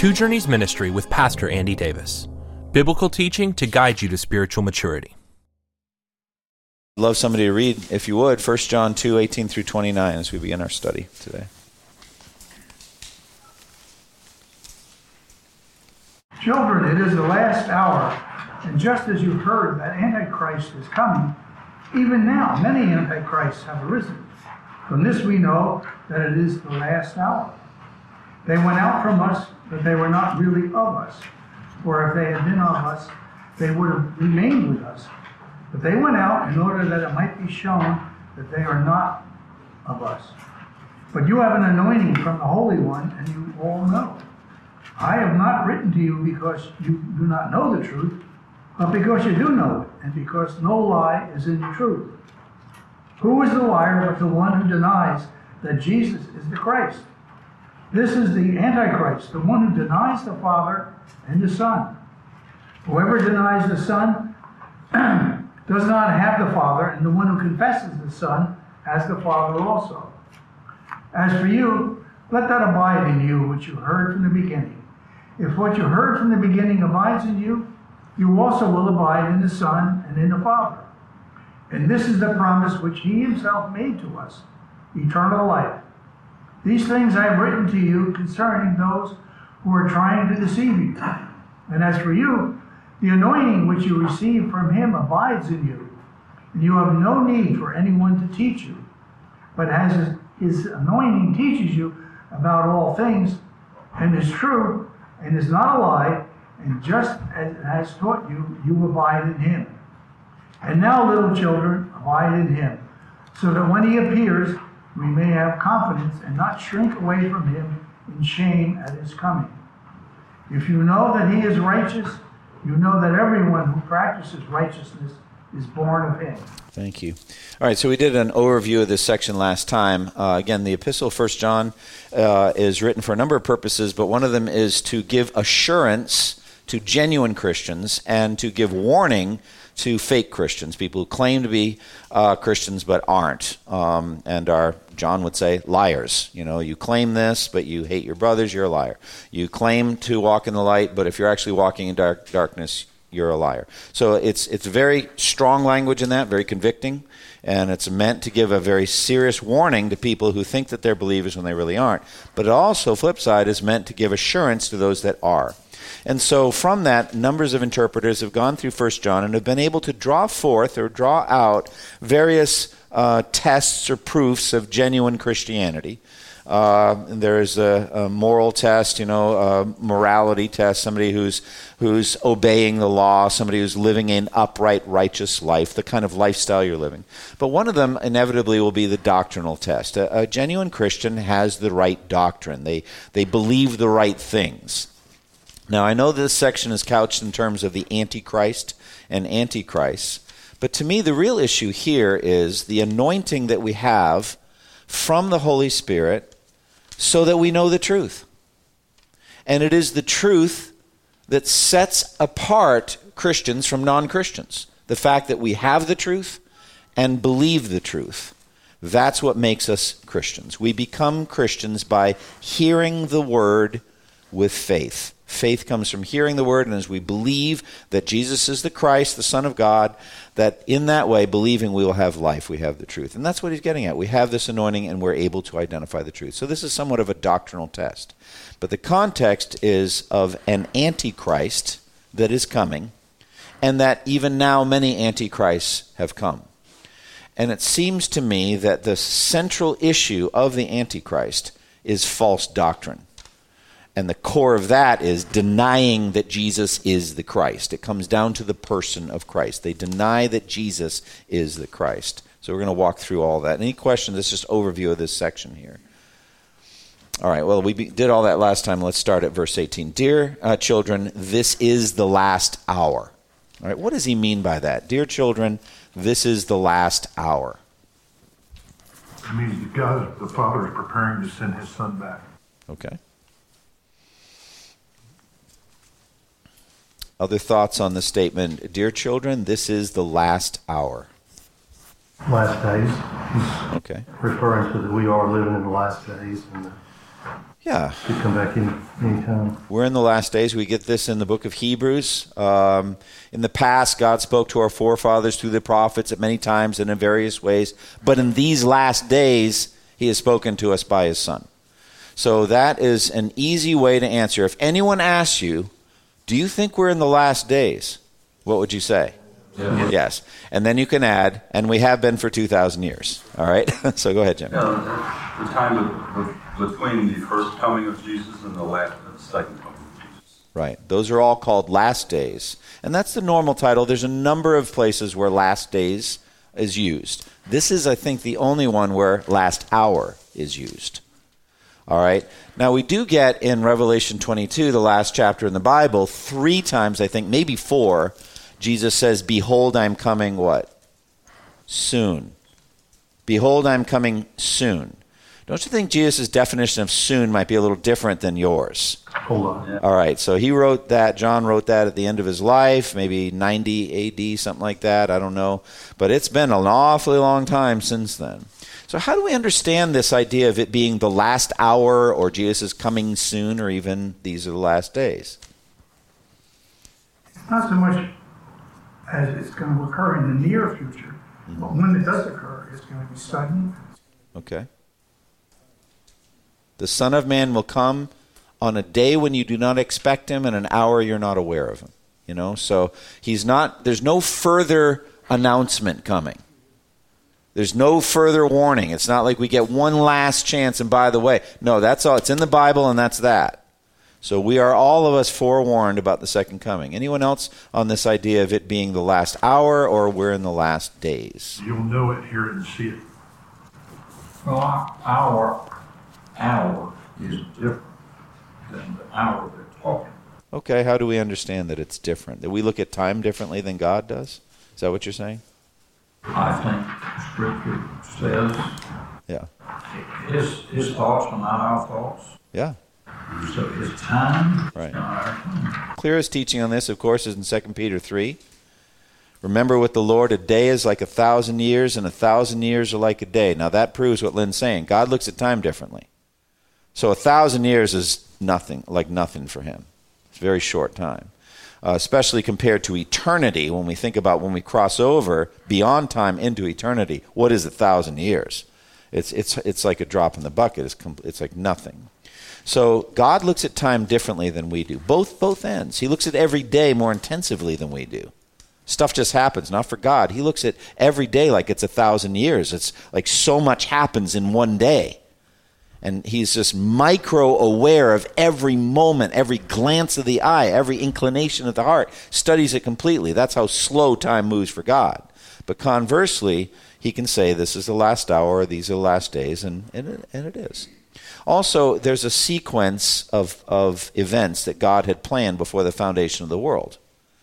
Two Journeys Ministry with Pastor Andy Davis. Biblical teaching to guide you to spiritual maturity. I'd love somebody to read, if you would, 1 John 2:18 through 29 as we begin our study today. Children, it is the last hour, and just as you heard that Antichrist is coming, even now many Antichrists have arisen. From this we know that it is the last hour. They went out from us, but they were not really of us. For if they had been of us, they would have remained with us. But they went out in order that it might be shown that they are not of us. But you have an anointing from the Holy One, and you all know. I have not written to you because you do not know the truth, but because you do know it, and because no lie is in the truth. Who is the liar but the one who denies that Jesus is the Christ? This is the Antichrist, the one who denies the Father and the Son. Whoever denies the Son does not have the Father, and the one who confesses the Son has the Father also. As for you, let that abide in you which you heard from the beginning. If what you heard from the beginning abides in you, you also will abide in the Son and in the Father. And this is the promise which he himself made to us, eternal life. These things I have written to you concerning those who are trying to deceive you. And as for you, the anointing which you receive from him abides in you, and you have no need for anyone to teach you. But as his anointing teaches you about all things, and is true, and is not a lie, and just as it has taught you, you abide in him. And now, little children, abide in him, so that when he appears, we may have confidence and not shrink away from him in shame at his coming. If you know that he is righteous, you know that everyone who practices righteousness is born of him. Thank you. All right, so we did an overview of this section last time. Again, the epistle of 1 John is written for a number of purposes, but one of them is to give assurance to genuine Christians and to give warning to fake Christians, people who claim to be Christians but aren't, and are, John would say, liars. You know, you claim this, but you hate your brothers, you're a liar. You claim to walk in the light, but if you're actually walking in darkness, you're a liar. So it's very strong language in that, very convicting, and it's meant to give a very serious warning to people who think that they're believers when they really aren't. But it also, flip side, is meant to give assurance to those that are. And so from that, numbers of interpreters have gone through 1 John and have been able to draw forth or draw out various tests or proofs of genuine Christianity. There's a moral test, a morality test, somebody who's obeying the law, somebody who's living an upright, righteous life, the kind of lifestyle you're living. But one of them inevitably will be the doctrinal test. A genuine Christian has the right doctrine. They believe the right things. Now, I know this section is couched in terms of the Antichrist and Antichrist, but to me the real issue here is the anointing that we have from the Holy Spirit so that we know the truth. And it is the truth that sets apart Christians from non-Christians. The fact that we have the truth and believe the truth. That's what makes us Christians. We become Christians by hearing the word with faith. Faith comes from hearing the word, and as we believe that Jesus is the Christ, the Son of God, that in that way, believing, we will have life. We have the truth. And that's what he's getting at. We have this anointing, and we're able to identify the truth. So this is somewhat of a doctrinal test. But the context is of an Antichrist that is coming, and that even now many Antichrists have come. And it seems to me that the central issue of the Antichrist is false doctrine. And the core of that is denying that Jesus is the Christ. It comes down to the person of Christ. They deny that Jesus is the Christ. So we're going to walk through all that. Any questions? This is just overview of this section here. All right, well, we did all that last time. Let's start at verse 18. Dear children, this is the last hour. All right, what does he mean by that? Dear children, this is the last hour. It means that God, the Father, is preparing to send his Son back. Okay. Other thoughts on the statement, dear children, this is the last hour. Last days. Okay. Referring to that we are living in the last days, and Yeah. He come back anytime. We're in the last days. We get this in the book of Hebrews. In the past, God spoke to our forefathers through the prophets at many times and in various ways. But in these last days, he has spoken to us by his Son. So that is an easy way to answer. If anyone asks you, do you think we're in the last days? What would you say? Yes. And then you can add, and we have been for 2,000 years. All right? So go ahead, Jim. The time between the first coming of Jesus and the second coming of Jesus. Right. Those are all called last days. And that's the normal title. There's a number of places where last days is used. This is, I think, the only one where last hour is used. All right. Now, we do get in Revelation 22, the last chapter in the Bible, 3 times, I think, maybe 4, Jesus says, behold, I'm coming what? Soon. Behold, I'm coming soon. Don't you think Jesus' definition of soon might be a little different than yours? Hold on. Yeah. All right, so he wrote that, John wrote that at the end of his life, maybe 90 AD, something like that, I don't know. But it's been an awfully long time since then. So how do we understand this idea of it being the last hour, or Jesus is coming soon, or even these are the last days? It's not so much as it's going to occur in the near future, but when it does occur, it's going to be sudden. Okay. The Son of Man will come on a day when you do not expect him, and an hour you're not aware of him. You know, so there's no further announcement coming. There's no further warning. It's not like we get one last chance, and by the way, no, that's all. It's in the Bible, and that's that. So we are, all of us, forewarned about the second coming. Anyone else on this idea of it being the last hour, or we're in the last days? You'll know it, hear it, and see it. Well, our hour is different than the hour they're talking. Okay, how do we understand that it's different? That we look at time differently than God does? Is that what you're saying? I think Scripture says Yeah. his thoughts are not our thoughts. Yeah. So his time Right. is not our time. Clearest teaching on this, of course, is in 2 Peter 3. Remember with the Lord, a day is like 1,000 years, and 1,000 years are like a day. Now that proves what Lynn's saying. God looks at time differently. So 1,000 years is nothing, like nothing for him. It's a very short time. Especially compared to eternity, when we think about when we cross over beyond time into eternity, what is 1,000 years? It's like a drop in the bucket. It's like nothing. So God looks at time differently than we do. Both ends. He looks at every day more intensively than we do. Stuff just happens. Not for God. He looks at every day like it's 1,000 years. It's like so much happens in one day. And he's just micro-aware of every moment, every glance of the eye, every inclination of the heart, studies it completely. That's how slow time moves for God. But conversely, he can say this is the last hour, or these are the last days, and it is. Also, there's a sequence of events that God had planned before the foundation of the world.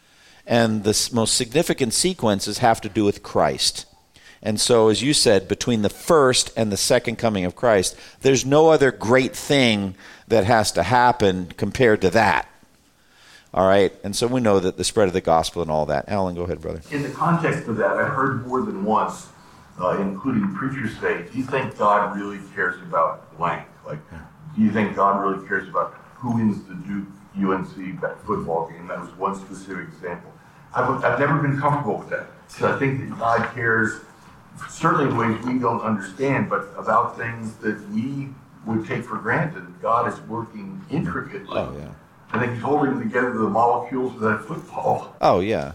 And the most significant sequences have to do with Christ. And so, as you said, between the first and the second coming of Christ, there's no other great thing that has to happen compared to that. All right? And so we know that the spread of the gospel and all that. Alan, go ahead, brother. In the context of that, I've heard more than once, including preachers say, do you think God really cares about blank? Like, do you think God really cares about who wins the Duke-UNC football game? That was one specific example. I've never been comfortable with that. So I think that God cares, certainly in ways we don't understand, but about things that we would take for granted. God is working intricately. Oh, yeah. I think he's holding together the molecules of that football. Oh, yeah.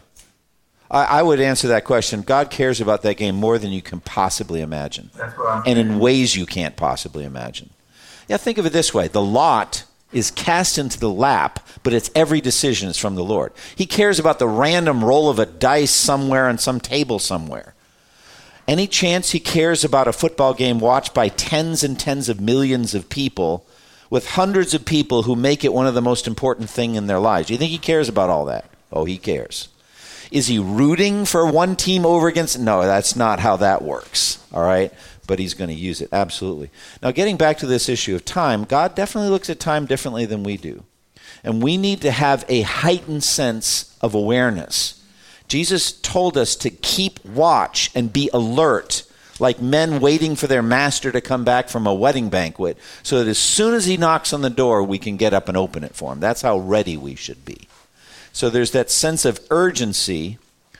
I would answer that question. God cares about that game more than you can possibly imagine. That's what I'm and in ways you can't possibly imagine. Yeah, think of it this way. The lot is cast into the lap, but its every decision is from the Lord. He cares about the random roll of a dice somewhere on some table somewhere. Any chance he cares about a football game watched by tens and tens of millions of people with hundreds of people who make it one of the most important things in their lives? Do you think he cares about all that? Oh, he cares. Is he rooting for one team over against? No, that's not how that works, all right? But he's going to use it, absolutely. Now, getting back to this issue of time, God definitely looks at time differently than we do. And we need to have a heightened sense of awareness. Jesus told us to keep watch and be alert, like men waiting for their master to come back from a wedding banquet, so that as soon as he knocks on the door, we can get up and open it for him. That's how ready we should be. So there's that sense of urgency,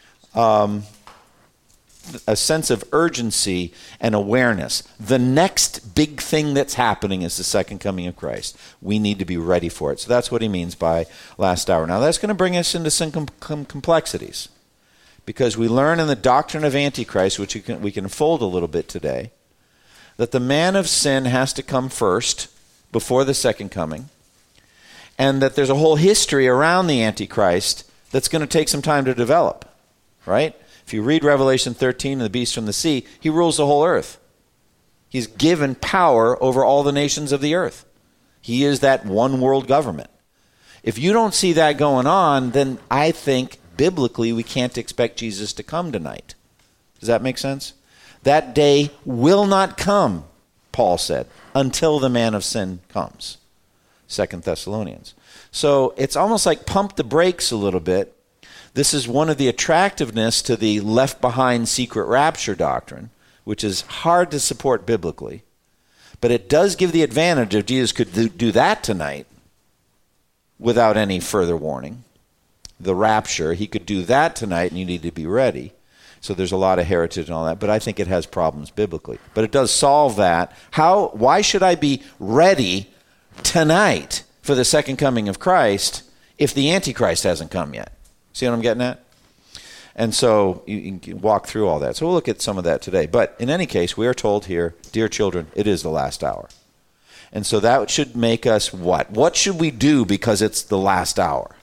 a sense of urgency and awareness. The next big thing that's happening is the second coming of Christ. We need to be ready for it. So that's what he means by last hour. Now that's going to bring us into some complexities, because we learn in the doctrine of Antichrist, which we can fold a little bit today, that the man of sin has to come first before the second coming, and that there's a whole history around the Antichrist that's going to take some time to develop, right? If you read Revelation 13 and the beast from the sea, he rules the whole earth. He's given power over all the nations of the earth. He is that one world government. If you don't see that going on, then I think biblically we can't expect Jesus to come tonight. Does that make sense? That day will not come, Paul said, until the man of sin comes. 2 Thessalonians. So it's almost like pump the brakes a little bit. This is one of the attractiveness to the left behind secret rapture doctrine, which is hard to support biblically. But it does give the advantage if Jesus could do that tonight without any further warning. The rapture, he could do that tonight, and you need to be ready. So there's a lot of heritage and all that, but I think it has problems biblically. But it does solve that. Why should I be ready tonight for the second coming of Christ if the Antichrist hasn't come yet? See what I'm getting at? And so you can walk through all that. So we'll look at some of that today. But in any case, we are told here, dear children, it is the last hour. And so that should make us what? What should we do because it's the last hour?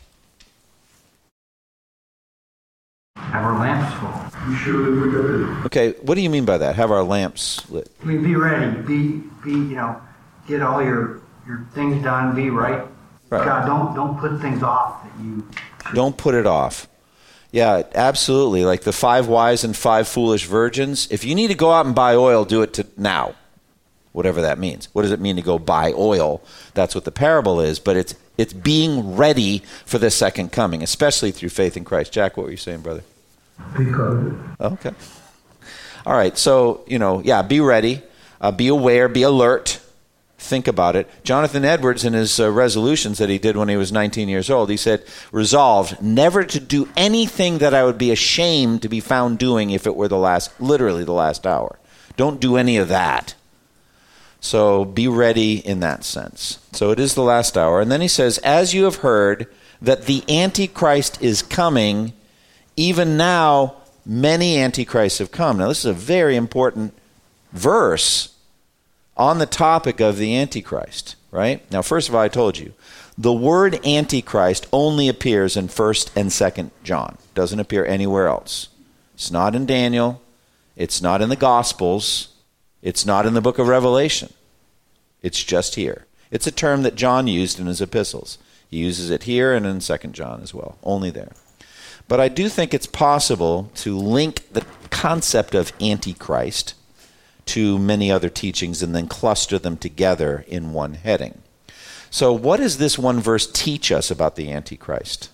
Have our lamps full. You sure we got it? Okay, what do you mean by that? Have our lamps lit? I mean, be ready. Be get all your things done. Be right. Right. God, don't put things off that you. Don't put it off. Yeah, absolutely. Like the 5 wise and 5 foolish virgins. If you need to go out and buy oil, do it now. Whatever that means. What does it mean to go buy oil? That's what the parable is. But it's being ready for the second coming, especially through faith in Christ. Jack, what were you saying, brother? Because Okay. All right. So, be ready. Be aware. Be alert. Think about it. Jonathan Edwards, in his resolutions that he did when he was 19 years old, he said, resolved never to do anything that I would be ashamed to be found doing if it were literally the last hour. Don't do any of that. So be ready in that sense. So it is the last hour. And then he says, as you have heard that the Antichrist is coming, even now many Antichrists have come. Now this is a very important verse on the topic of the Antichrist, right? Now, first of all, I told you, the word Antichrist only appears in 1st and 2nd John. It doesn't appear anywhere else. It's not in Daniel. It's not in the Gospels. It's not in the book of Revelation. It's just here. It's a term that John used in his epistles. He uses it here and in 2nd John as well, only there. But I do think it's possible to link the concept of Antichrist to many other teachings and then cluster them together in one heading. So what does this one verse teach us about the Antichrist?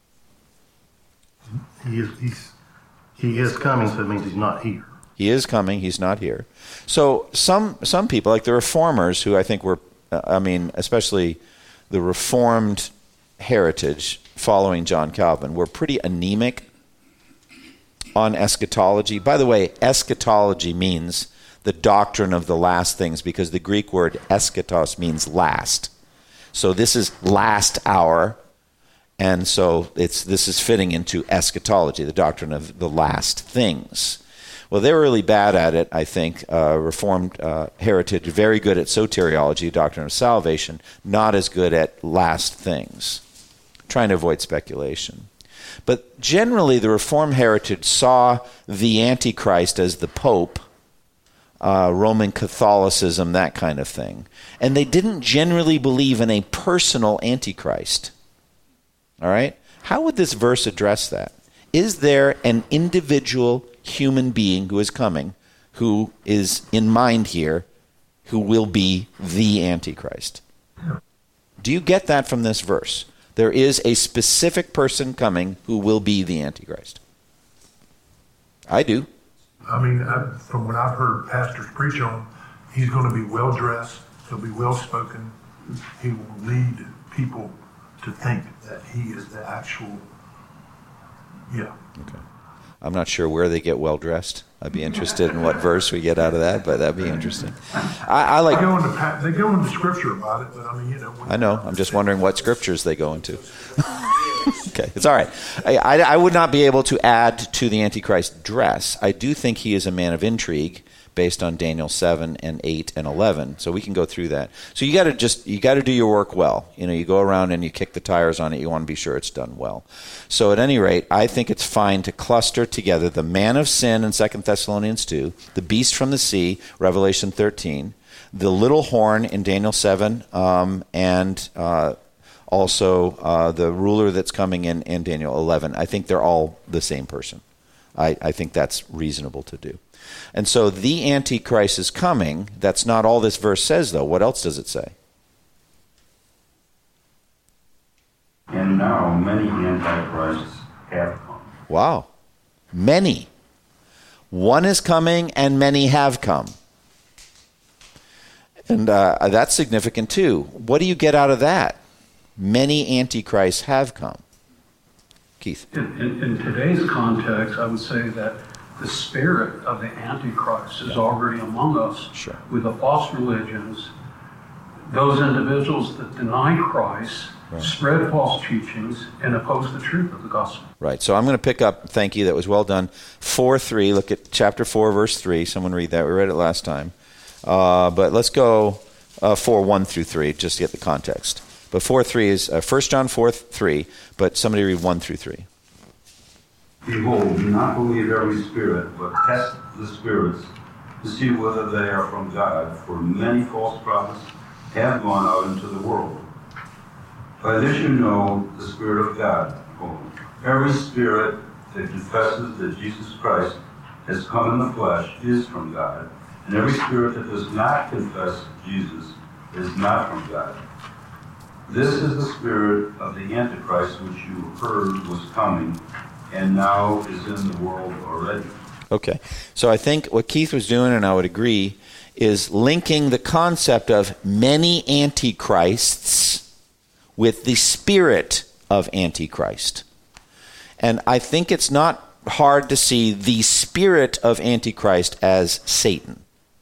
He is coming, so it means he's not here. He is coming, he's not here. So some people, like the Reformers, who I think were, especially the Reformed heritage following John Calvin, were pretty anemic on eschatology. By the way, eschatology means the doctrine of the last things, because the Greek word eschatos means last. So this is last hour, and so this is fitting into eschatology, the doctrine of the last things. Well, they were really bad at it, I think. Reformed heritage, very good at soteriology, doctrine of salvation, not as good at last things, trying to avoid speculation. But generally, the Reformed heritage saw the Antichrist as the Pope, Roman Catholicism, that kind of thing. And they didn't generally believe in a personal Antichrist. All right? How would this verse address that? Is there an individual human being who is coming, who is in mind here, who will be the Antichrist? Do you get that from this verse? There is a specific person coming who will be the Antichrist. I do. I mean, from what I've heard pastors preach on, he's going to be well-dressed, he'll be well-spoken, he will lead people to think that he is the actual, yeah. Okay. I'm not sure where they get well-dressed. I'd be interested in what verse we get out of that, but that'd be interesting. I like. They go into Scripture about it, but I mean, I know. I'm just wondering what Scriptures they go into. Okay, it's all right. I would not be able to add to the Antichrist dress. I do think he is a man of intrigue, based on Daniel 7 and 8 and 11. So we can go through that. So you got to do your work well. You go around and you kick the tires on it. You want to be sure it's done well. So at any rate, I think it's fine to cluster together the man of sin in 2 Thessalonians 2, the beast from the sea, Revelation 13, the little horn in Daniel 7, and also the ruler that's coming in Daniel 11. I think they're all the same person. I think that's reasonable to do. And so the Antichrist is coming. That's not all this verse says, though. What else does it say? And now many Antichrists have come. Wow. Many. One is coming and many have come. And that's significant too. What do you get out of that? Many Antichrists have come. Keith. In today's context, I would say that the spirit of the Antichrist is already among us. Sure. With the false religions, those individuals that deny Christ, right, spread false teachings, and oppose the truth of the gospel. Right. So I'm going to pick up, thank you, that was well done, 4:3. Look at chapter 4, verse 3. Someone read that. We read it last time. But let's go 4:1 through 3, just to get the context. But 4:3 is 1 John 4:3, but somebody read 1 through 3. Behold, do not believe every spirit, but test the spirits to see whether they are from God, for many false prophets have gone out into the world. By this you know the Spirit of God. Every spirit that confesses that Jesus Christ has come in the flesh is from God, and every spirit that does not confess Jesus is not from God. This is the spirit of the Antichrist, which you heard was coming, and now is in the world already. Okay. So I think what Keith was doing, and I would agree, is linking the concept of many antichrists with the spirit of Antichrist. And I think it's not hard to see the spirit of Antichrist as Satan.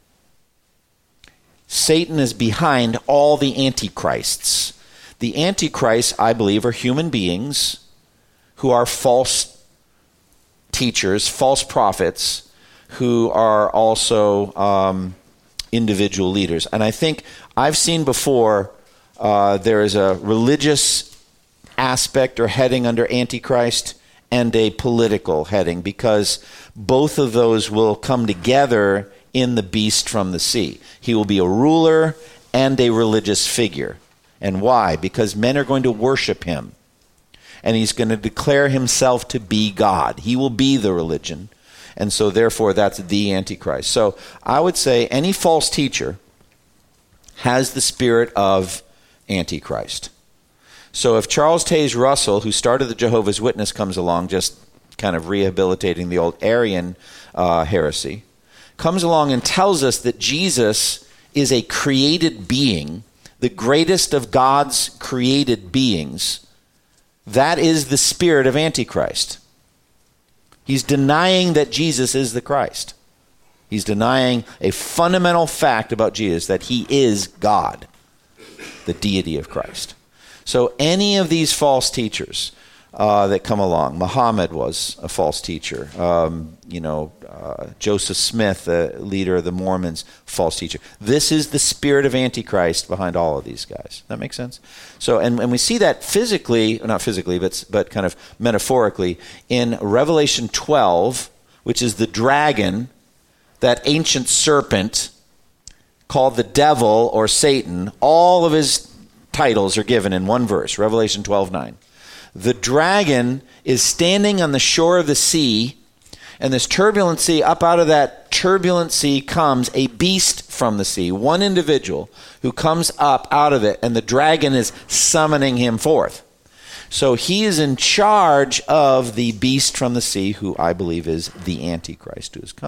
Satan is behind all the antichrists. The antichrists, I believe, are human beings who are false teachers, false prophets, who are also individual leaders. And I think I've seen before there is a religious aspect or heading under Antichrist and a political heading, because both of those will come together in the beast from the sea. He will be a ruler and a religious figure. And why? Because men are going to worship him. And he's going to declare himself to be God. He will be the religion. And so therefore that's the Antichrist. So I would say any false teacher has the spirit of Antichrist. So if Charles Taze Russell, who started the Jehovah's Witness, comes along, just kind of rehabilitating the old Arian heresy, comes along and tells us that Jesus is a created being, the greatest of God's created beings, that is the spirit of Antichrist. He's denying that Jesus is the Christ. He's denying a fundamental fact about Jesus, that he is God, the deity of Christ. So any of these false teachers that come along, Muhammad was a false teacher. Joseph Smith, the leader of the Mormons, false teacher. This is the spirit of Antichrist behind all of these guys. That makes sense? So, and we see that physically, not physically, but kind of metaphorically, in Revelation 12, which is the dragon, that ancient serpent called the devil or Satan. All of his titles are given in one verse, Revelation 12:9. The dragon is standing on the shore of the sea, and this turbulent sea, up out of that turbulent sea comes a beast from the sea, one individual who comes up out of it, and the dragon is summoning him forth. So he is in charge of the beast from the sea, who I believe is the Antichrist who is coming.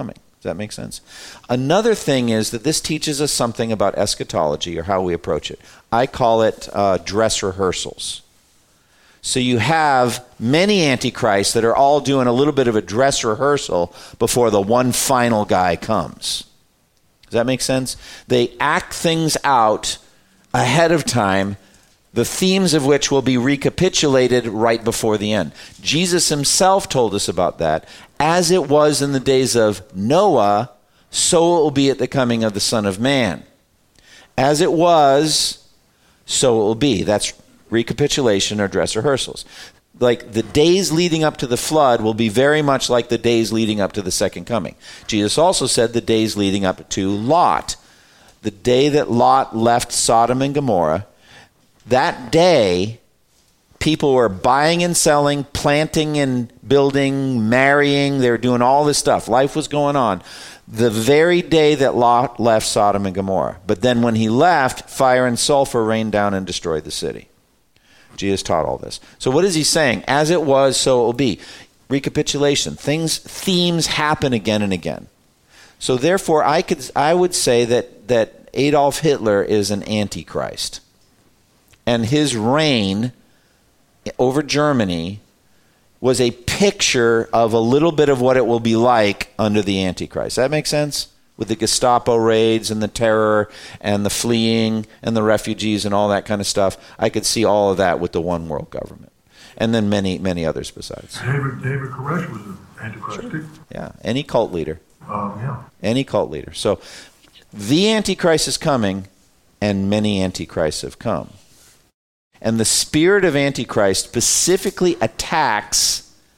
Does that make sense? Another thing is that this teaches us something about eschatology, or how we approach it. I call it dress rehearsals. So you have many antichrists that are all doing a little bit of a dress rehearsal before the one final guy comes. Does that make sense? They act things out ahead of time, the themes of which will be recapitulated right before the end. Jesus himself told us about that. As it was in the days of Noah, so it will be at the coming of the Son of Man. As it was, so it will be. That's recapitulation or dress rehearsals. Like the days leading up to the flood will be very much like the days leading up to the second coming. Jesus also said the days leading up to Lot. The day that Lot left Sodom and Gomorrah, that day, people were buying and selling, planting and building, marrying. They were doing all this stuff. Life was going on. The very day that Lot left Sodom and Gomorrah. But then when he left, fire and sulfur rained down and destroyed the city. Jesus taught all this. So what is he saying? As it was, so it will be. Recapitulation. Themes happen again and again. So therefore, I would say that Adolf Hitler is an antichrist. And his reign over Germany was a picture of a little bit of what it will be like under the Antichrist. That make sense? With the Gestapo raids and the terror and the fleeing and the refugees and all that kind of stuff. I could see all of that with the one world government. And then many, many others besides. David Koresh was an antichrist. Sure. Yeah, any cult leader. Yeah. Any cult leader. So the Antichrist is coming, and many Antichrists have come. And the spirit of Antichrist specifically attacks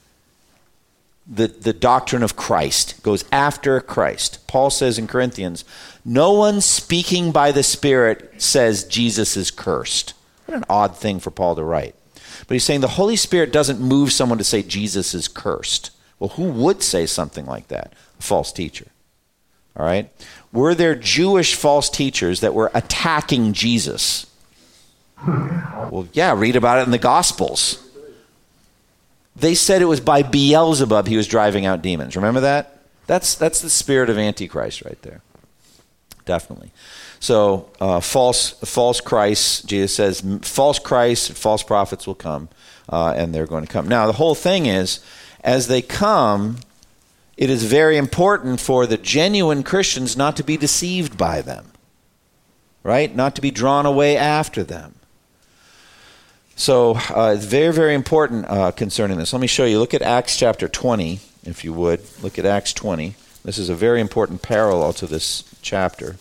the doctrine of Christ, goes after Christ. Paul says in Corinthians, no one speaking by the Spirit says Jesus is cursed. What an odd thing for Paul to write. But he's saying the Holy Spirit doesn't move someone to say Jesus is cursed. Well, who would say something like that? A false teacher. All right? Were there Jewish false teachers that were attacking Jesus? Well, yeah, read about it in the Gospels. They said it was by Beelzebub he was driving out demons. Remember that? That's the spirit of Antichrist right there. Definitely. So false Christs, Jesus says, false Christs, false prophets will come, and they're going to come. Now, the whole thing is, as they come, it is very important for the genuine Christians not to be deceived by them, right? Not to be drawn away after them. So it's very, very important concerning this. Let me show you. Look at Acts chapter 20, if you would. Look at Acts 20. This is a very important parallel to this chapter.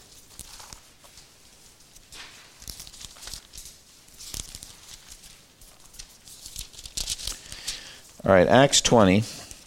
All right, Acts 20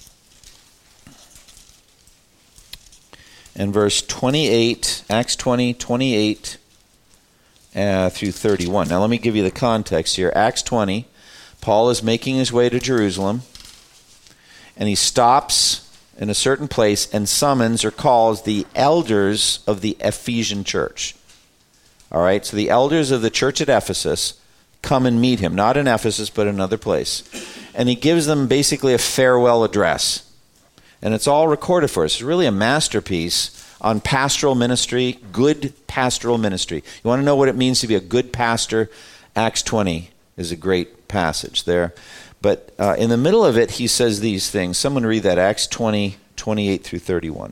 and verse 28, Acts 20, 28 through 31. Now let me give you the context here. Acts 20, Paul is making his way to Jerusalem, and he stops in a certain place and summons or calls the elders of the Ephesian church. All right, so the elders of the church at Ephesus come and meet him, not in Ephesus, but another place. And he gives them basically a farewell address. And it's all recorded for us. It's really a masterpiece on pastoral ministry, good pastoral ministry. You want to know what it means to be a good pastor? Acts 20 is a great passage there. But in the middle of it, he says these things. Someone read that, Acts 20, 28 through 31.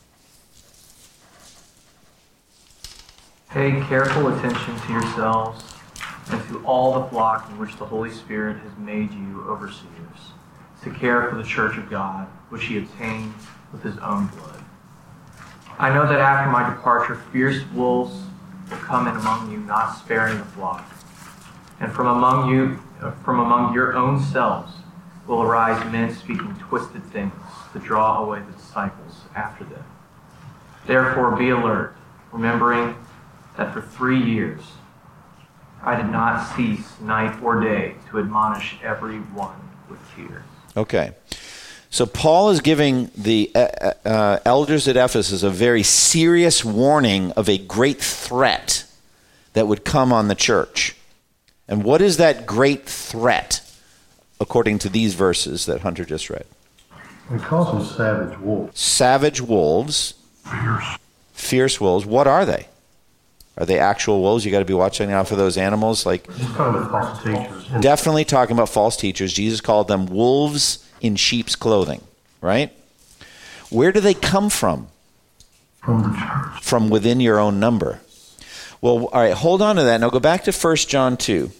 Pay careful attention to yourselves and to all the flock in which the Holy Spirit has made you overseers, to care for the church of God, which he obtained with his own blood. I know that after my departure, fierce wolves will come in among you, not sparing the flock. And from among your own selves will arise men speaking twisted things to draw away the disciples after them. Therefore be alert, remembering that for 3 years I did not cease night or day to admonish everyone with tears. Okay. So Paul is giving the elders at Ephesus a very serious warning of a great threat that would come on the church. And what is that great threat, according to these verses that Hunter just read? He calls them savage wolves. Savage wolves. Fierce wolves. What are they? Are they actual wolves? You got to be watching out for those animals. Like, He's talking about false teachers. definitely talking about false teachers. Jesus called them wolves in sheep's clothing, right? Where do they come from? From the church. From within your own number. Well, all right, hold on to that. Now go back to 1 John 2.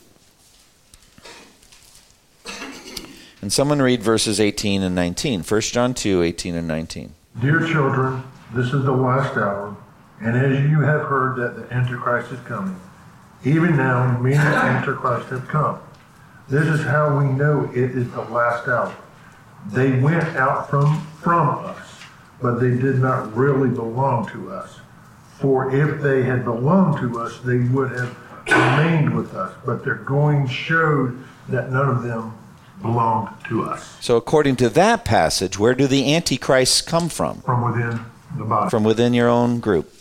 And someone read verses 18 and 19. 1 John 2, 18 and 19. Dear children, this is the last hour, and as you have heard that the Antichrist is coming, even now many Antichrists have come. This is how we know it is the last hour. They went out from us, but they did not really belong to us. For if they had belonged to us, they would have remained with us. But their going showed that none of them belonged to us. So according to that passage, where do the antichrists come from? From within the body. From within your own group.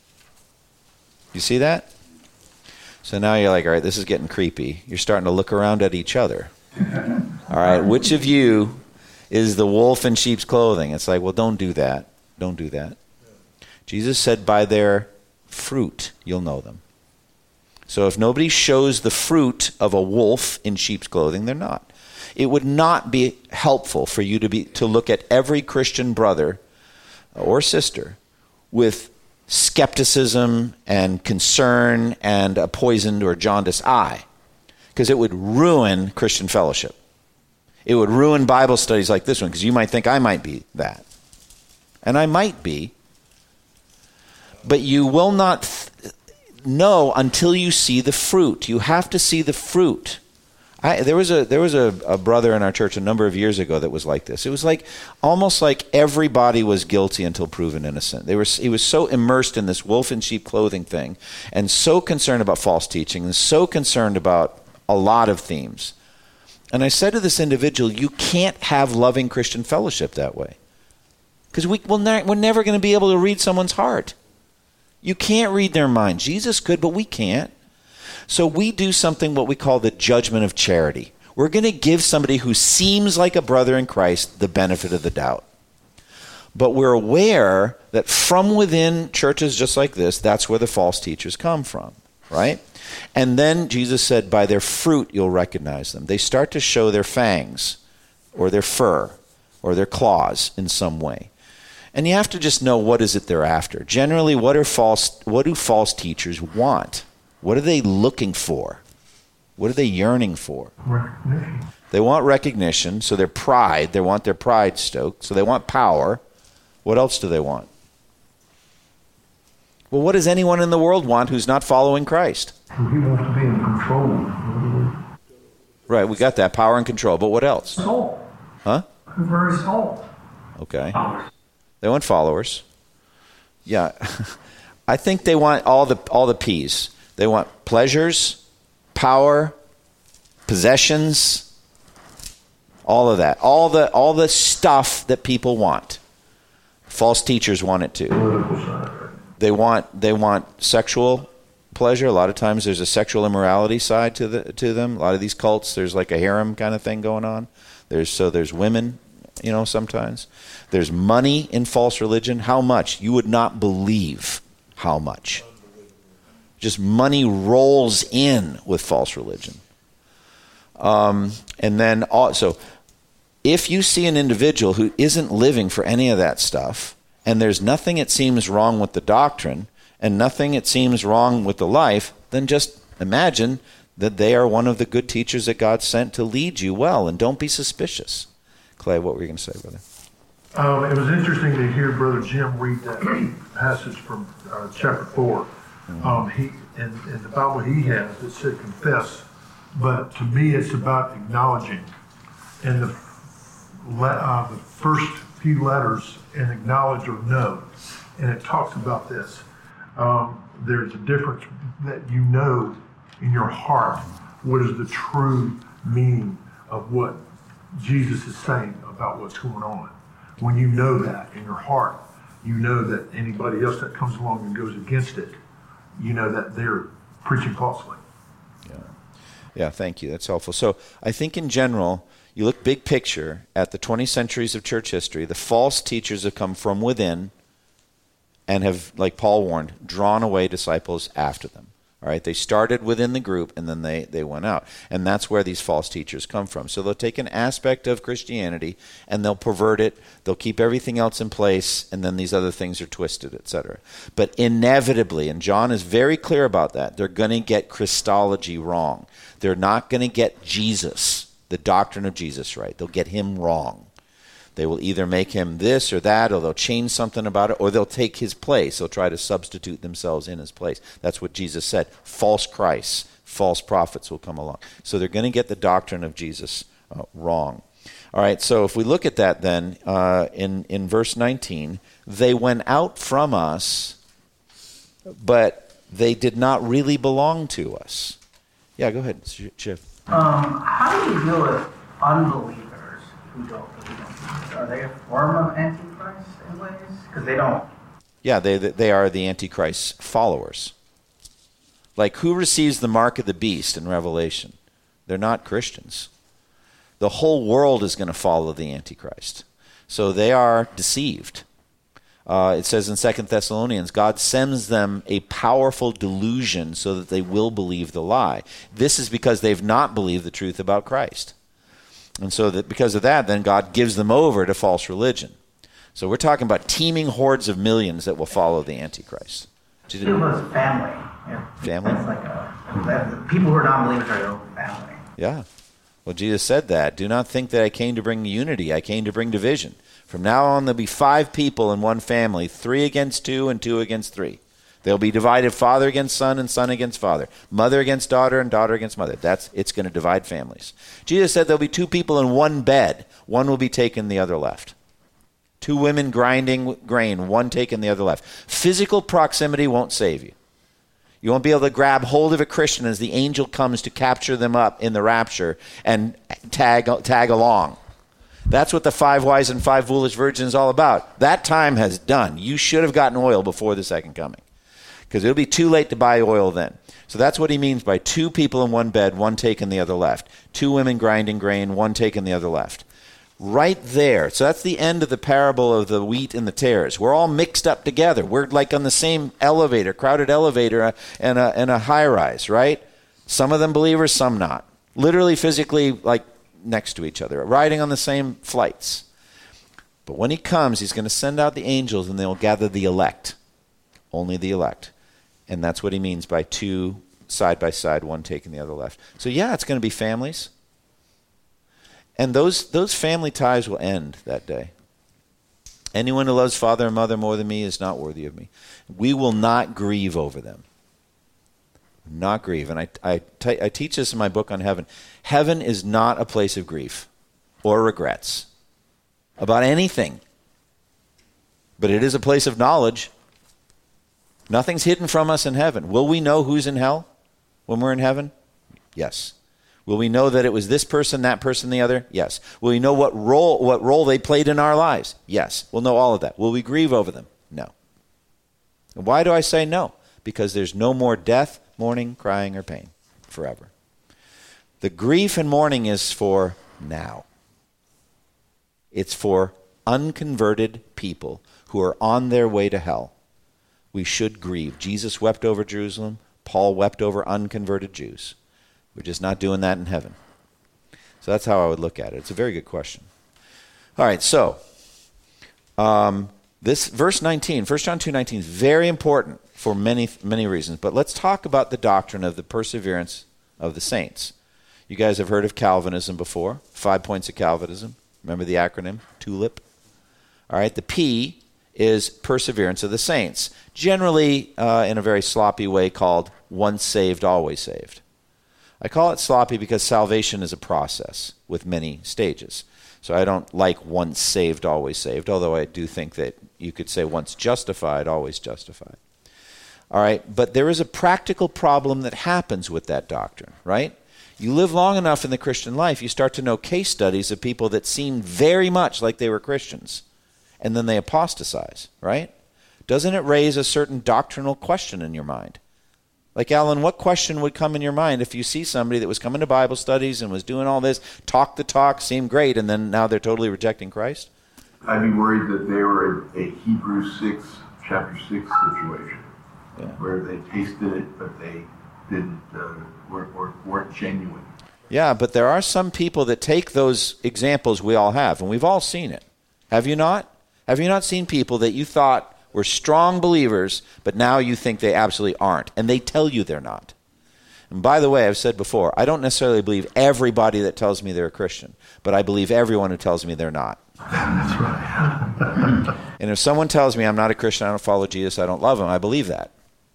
You see that? So now you're like, all right, this is getting creepy. You're starting to look around at each other. All right, which of you is the wolf in sheep's clothing? It's like, well, don't do that. Don't do that. Jesus said, by their fruit, you'll know them. So if nobody shows the fruit of a wolf in sheep's clothing, they're not. It would not be helpful for you to look at every Christian brother or sister with skepticism and concern and a poisoned or jaundiced eye, because it would ruin Christian fellowship. It would ruin Bible studies like this one, because you might think I might be that. And I might be. But you will not know until you see the fruit. You have to see the fruit. There was a brother in our church a number of years ago that was like this. It was like almost like everybody was guilty until proven innocent. He was so immersed in this wolf in sheep clothing thing, and so concerned about false teaching, and so concerned about a lot of themes. And I said to this individual, you can't have loving Christian fellowship that way, because we're never going to be able to read someone's heart. You can't read their mind. Jesus could, but we can't. So we do something what we call the judgment of charity. We're going to give somebody who seems like a brother in Christ the benefit of the doubt. But we're aware that from within churches just like this, that's where the false teachers come from, right? And then Jesus said, by their fruit you'll recognize them. They start to show their fangs or their fur or their claws in some way. And you have to just know, what is it they're after? Generally, what do false teachers want? What are they looking for? What are they yearning for? Recognition. They want recognition, so their pride, they want their pride stoked, so they want power. What else do they want? Well, what does anyone in the world want who's not following Christ? He wants to be in control. Right, we got that, power and control, but what else? Soul. Huh? Very soul. Okay. They want followers. Yeah. I think they want all the P's. They want pleasures, power, possessions, all of that. All the stuff that people want. False teachers want it too. They want sexual pleasure. A lot of times there's a sexual immorality side to them. A lot of these cults, there's like a harem kind of thing going on. There's women, sometimes. There's money in false religion. How much? You would not believe how much. Just money rolls in with false religion. And then also, if you see an individual who isn't living for any of that stuff, and there's nothing it seems wrong with the doctrine, and nothing it seems wrong with the life, then just imagine that they are one of the good teachers that God sent to lead you well, and don't be suspicious. Clay, what were you going to say, brother? It was interesting to hear Brother Jim read that passage from chapter 4. He in the Bible he has, it said confess, but to me it's about acknowledging. And the first few letters in acknowledge or know, and it talks about this. There's a difference that you know in your heart what is the true meaning of what Jesus is saying about what's going on. When you know that in your heart, you know that anybody else that comes along and goes against it, you know that they're preaching falsely. Yeah, thank you. That's helpful. So I think in general, You look big picture at the 20 centuries of church history, the false teachers have come from within and have, like Paul warned, drawn away disciples after them. All right, they started within the group and then they went out. And that's where these false teachers come from. So they'll take an aspect of Christianity and they'll pervert it. They'll keep everything else in place, and then these other things are twisted, etc. But inevitably, and John is very clear about that, they're going to get Christology wrong. They're not going to get Jesus, the doctrine of Jesus, right. They'll get him wrong. They will either make him this or that, or they'll change something about it, or they'll take his place. They'll try to substitute themselves in his place. That's what Jesus said. False Christs, false prophets will come along. So they're going to get the doctrine of Jesus wrong. All right, so if we look at that then, in verse 19, they went out from us, but they did not really belong to us. Yeah, go ahead, Shiv. How do you deal with unbelievers who don't believe? Are they a form of Antichrist in ways? Because they don't. Yeah, they are the Antichrist followers. Like, who receives the mark of the beast in Revelation? They're not Christians. The whole world is going to follow the Antichrist. So they are deceived. It says in 2 Thessalonians, God sends them a powerful delusion so that they will believe the lie. This is because they've not believed the truth about Christ. And so that because of that, then God gives them over to false religion. So we're talking about teeming hordes of millions that will follow the Antichrist. People as family. Family? It's like people who are non-believers are their own family. Yeah. Well, Jesus said that. Do not think that I came to bring unity. I came to bring division. From now on, there'll be 5 people in one family, 3 against 2 and 2 against 3. They'll be divided father against son and son against father, mother against daughter and daughter against mother. It's going to divide families. Jesus said there'll be 2 people in one bed. One will be taken, the other left. 2 women grinding grain, one taken, the other left. Physical proximity won't save you. You won't be able to grab hold of a Christian as the angel comes to capture them up in the rapture and tag along. That's what the 5 wise and 5 foolish virgins is all about. That time has done. You should have gotten oil before the second coming, because it'll be too late to buy oil then. So that's what he means by 2 people in one bed, one taken, the other left. 2 women grinding grain, one taken, the other left. Right there. So that's the end of the parable of the wheat and the tares. We're all mixed up together. We're like on the same elevator, crowded elevator, and a high-rise, right? Some of them believers, some not. Literally, physically, like next to each other, riding on the same flights. But when he comes, he's going to send out the angels, and they'll gather the elect. Only the elect. And that's what he means by 2 side by side, one taking the other left. So yeah, it's going to be families. And those family ties will end that day. Anyone who loves father and mother more than me is not worthy of me. We will not grieve over them. Not grieve. And I teach this in my book on heaven. Heaven is not a place of grief or regrets about anything. But it is a place of knowledge. Nothing's hidden from us in heaven. Will we know who's in hell when we're in heaven? Yes. Will we know that it was this person, that person, the other? Yes. Will we know what role they played in our lives? Yes. We'll know all of that. Will we grieve over them? No. And why do I say no? Because there's no more death, mourning, crying, or pain forever. The grief and mourning is for now. It's for unconverted people who are on their way to hell. We should grieve. Jesus wept over Jerusalem. Paul wept over unconverted Jews. We're just not doing that in heaven. So that's how I would look at it. It's a very good question. All right, so this verse 19, 1 John 2:19 is very important for many, many reasons. But let's talk about the doctrine of the perseverance of the saints. You guys have heard of Calvinism before. 5 points of Calvinism. Remember the acronym? TULIP. All right, the P is perseverance of the saints. Generally, in a very sloppy way, called once saved, always saved. I call it sloppy because salvation is a process with many stages. So I don't like once saved, always saved, although I do think that you could say once justified, always justified. All right, but there is a practical problem that happens with that doctrine, right? You live long enough in the Christian life, you start to know case studies of people that seem very much like they were Christians, and then they apostatize, right? Doesn't it raise a certain doctrinal question in your mind? Like, Alan, what question would come in your mind if you see somebody that was coming to Bible studies and was doing all this, talk the talk, seemed great, and then now they're totally rejecting Christ? I'd be worried that they were a Hebrews 6, chapter 6 situation, where they tasted it, but they didn't weren't genuine. Yeah, but there are some people that take those examples we all have, and we've all seen it. Have you not? Have you not seen people that you thought were strong believers, but now you think they absolutely aren't, and they tell you they're not? And by the way, I've said before, I don't necessarily believe everybody that tells me they're a Christian, but I believe everyone who tells me they're not. That's right. And if someone tells me I'm not a Christian, I don't follow Jesus, I don't love him, I believe that.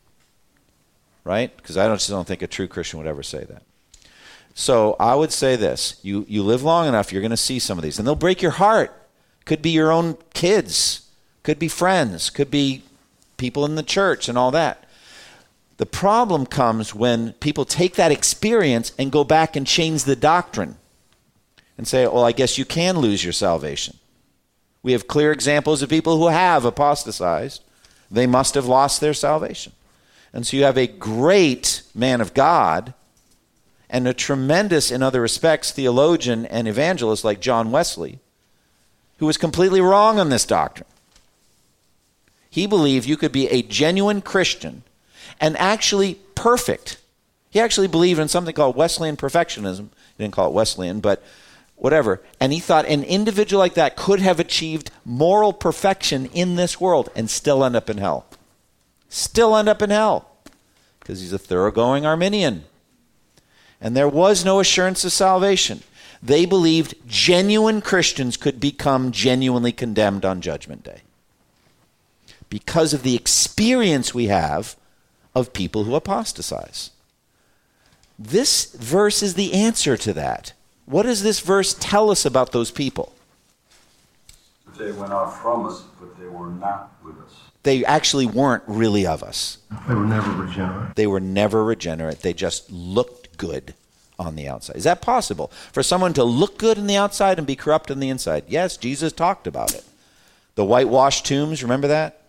Right? Because I just don't think a true Christian would ever say that. So I would say this. You live long enough, you're going to see some of these. And they'll break your heart. Could be your own kids. Could be friends. Could be people in the church and all that. The problem comes when people take that experience and go back and change the doctrine. And say, well, I guess you can lose your salvation. We have clear examples of people who have apostatized. They must have lost their salvation. And so you have a great man of God and a tremendous, in other respects, theologian and evangelist like John Wesley, who was completely wrong on this doctrine. He believed you could be a genuine Christian and actually perfect. He actually believed in something called Wesleyan perfectionism. He didn't call it Wesleyan, but whatever. And he thought an individual like that could have achieved moral perfection in this world and still end up in hell. Still end up in hell. Because he's a thoroughgoing Arminian. And there was no assurance of salvation. They believed genuine Christians could become genuinely condemned on Judgment Day. Because of the experience we have of people who apostatize. This verse is the answer to that. What does this verse tell us about those people? They went out from us, but they were not with us. They actually weren't really of us. They were never regenerate. They were never regenerate. They just looked good on the outside. Is that possible? For someone to look good on the outside and be corrupt on the inside? Yes, Jesus talked about it. The whitewashed tombs, remember that?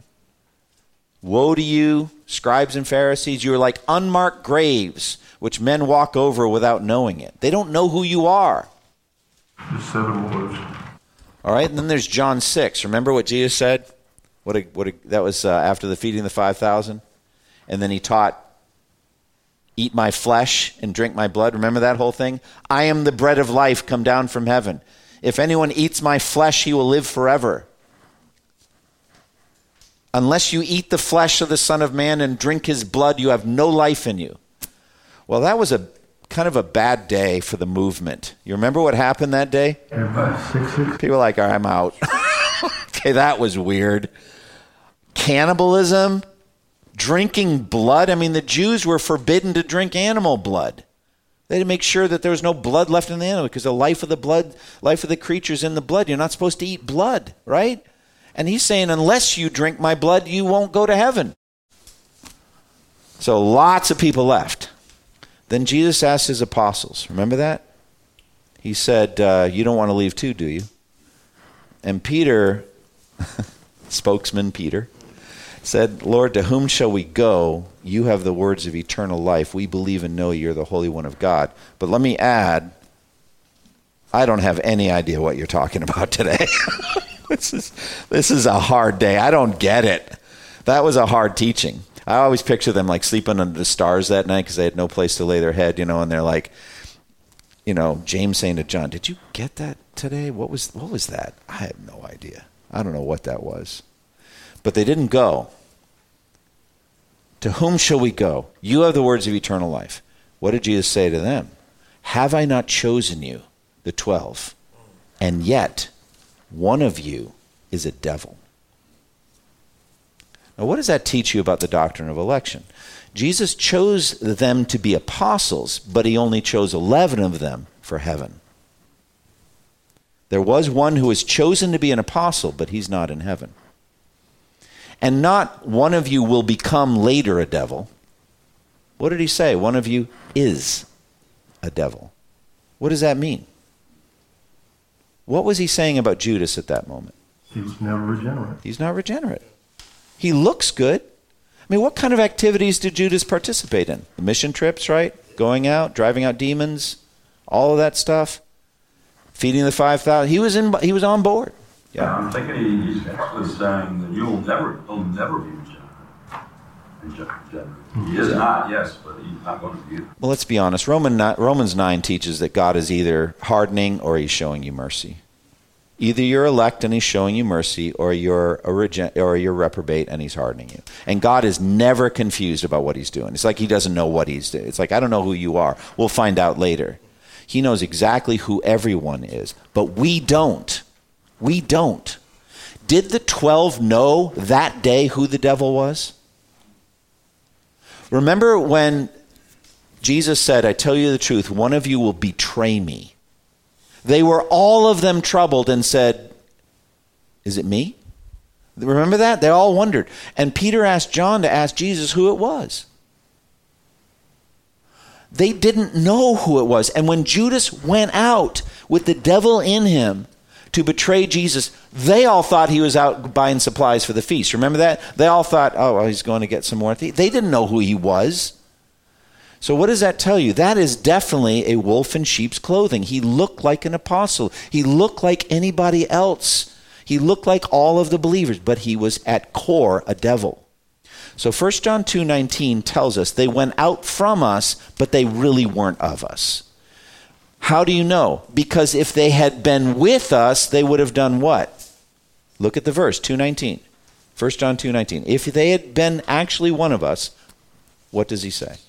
Woe to you, scribes and Pharisees, you are like unmarked graves, which men walk over without knowing it. They don't know who you are. The 7 woes. All right, and then there's John 6. Remember what Jesus said? That was after the feeding of the 5,000. And then he taught, eat my flesh and drink my blood. Remember that whole thing? I am the bread of life come down from heaven. If anyone eats my flesh, he will live forever. Unless you eat the flesh of the Son of Man and drink his blood, you have no life in you. Well, that was a kind of a bad day for the movement. You remember what happened that day? People were like, all right, I'm out. Okay, that was weird. Cannibalism, drinking blood. I mean, the Jews were forbidden to drink animal blood. They had to make sure that there was no blood left in the animal because the life of the creature's in the blood. You're not supposed to eat blood, right? And he's saying, unless you drink my blood, you won't go to heaven. So lots of people left. Then Jesus asked his apostles, remember that? He said, you don't want to leave too, do you? And Peter, spokesman Peter, said, Lord, to whom shall we go? You have the words of eternal life. We believe and know you're the Holy One of God. But let me add, I don't have any idea what you're talking about today. This is a hard day. I don't get it. That was a hard teaching. I always picture them like sleeping under the stars that night because they had no place to lay their head, and they're like, James saying to John, did you get that today? What was that? I have no idea. I don't know what that was. But they didn't go. To whom shall we go? You have the words of eternal life. What did Jesus say to them? Have I not chosen you, the 12? And yet one of you is a devil. Now, what does that teach you about the doctrine of election? Jesus chose them to be apostles, but he only chose 11 of them for heaven. There was one who was chosen to be an apostle, but he's not in heaven. And not one of you will become later a devil. What did he say? One of you is a devil. What does that mean? What was he saying about Judas at that moment? He was never regenerate. He's not regenerate. He looks good. I mean, what kind of activities did Judas participate in? The mission trips, right? Going out, driving out demons, all of that stuff. Feeding the 5,000. He was on board. Yeah, I'm thinking he's actually saying that he'll never be regenerate. He is not, yes, but he's not going to be. Well, let's be honest. Romans 9 teaches that God is either hardening or he's showing you mercy. Either you're elect and he's showing you mercy, or you're reprobate and he's hardening you. And God is never confused about what he's doing. It's like he doesn't know what he's doing. It's like, I don't know who you are. We'll find out later. He knows exactly who everyone is, but we don't. We don't. Did the 12 know that day who the devil was? Remember when Jesus said, I tell you the truth, one of you will betray me. They were all of them troubled and said, is it me? Remember that? They all wondered. And Peter asked John to ask Jesus who it was. They didn't know who it was. And when Judas went out with the devil in him to betray Jesus, they all thought he was out buying supplies for the feast. Remember that? They all thought, oh, well, he's going to get some more. They didn't know who he was. So what does that tell you? That is definitely a wolf in sheep's clothing. He looked like an apostle. He looked like anybody else. He looked like all of the believers, but he was at core a devil. So 1 John 2:19 tells us they went out from us, but they really weren't of us. How do you know? Because if they had been with us, they would have done what? Look at the verse, 2:19. 1 John 2:19. If they had been actually one of us, what does he say?